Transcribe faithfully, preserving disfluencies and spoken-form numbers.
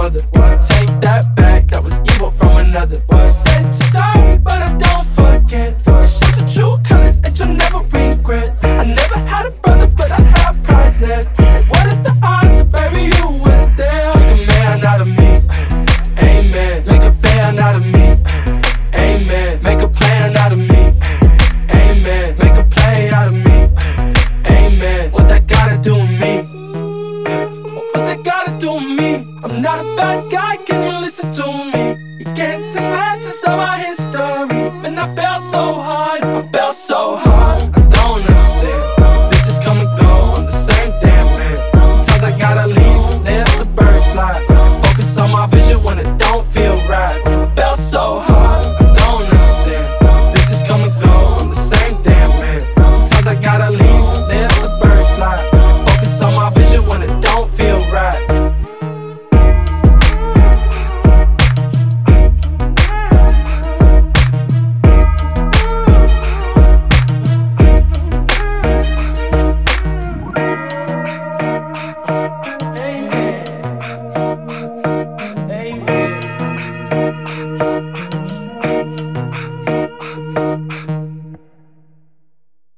mother. What? Take that back, that was evil from another. What? You said you're sorry, but I don't forget. You showed the true colors and you'll never regret. I never had a brother, but I have pride left. What are the odds, baby, you went there? Make a man out of me, amen. Make a fan out of me, amen. Make a plan out of me, amen. Make a play out of me, amen. What that gotta do with me? What they gotta do with me? I'm not a bad guy, can you listen to me? You can't deny just all my history. Man, I fell so hard, I fell so hard.